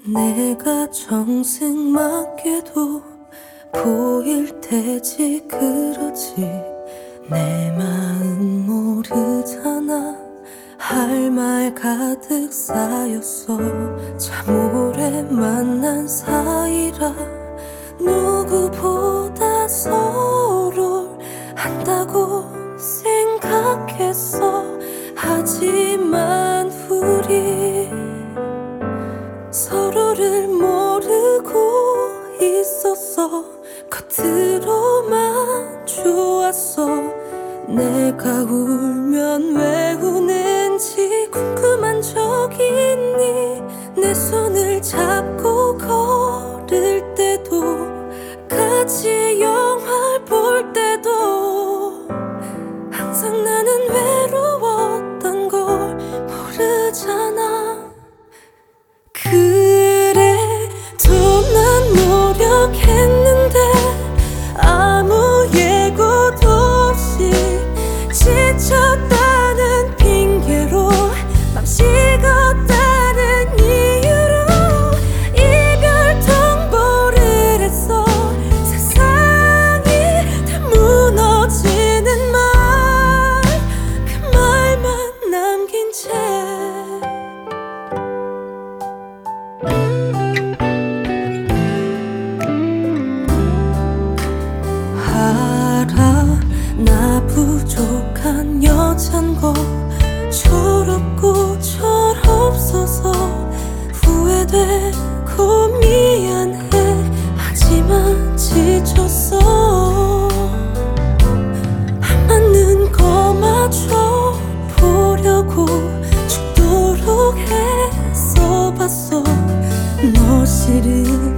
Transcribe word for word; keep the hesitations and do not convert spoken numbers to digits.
내가 정승 맞게도 보일 테지 그러지. 내 마음 모르잖아. 할 말 가득 쌓였어. 참 오래 만난 사이라 누구보다 서로를 안다고 생각했어. 하지만 우리 서로를 모르고 있었어. 겉으로만 좋았어. 내가 울면 왜 우는지 궁금한 적 있니? 내 손을 잡고 걸을 때도 같이 영화를 볼 때도 항상 나는 외로웠던 걸 모르잖아. 그래도 난 노력했는데 아무 예고도 없이 지쳤다는 핑계로 맘 식었다는 이유로 이별 통보를 했어. 세상이 다 무너지는 말, 그 말만 남긴 채 알아. 나 부족한 여잔 거 철없고 철없어서 후회되고 미안해. 하지만 지쳤어. 안 맞는 거 맞춰 보려고 죽도록 애써봤어. 너 싫은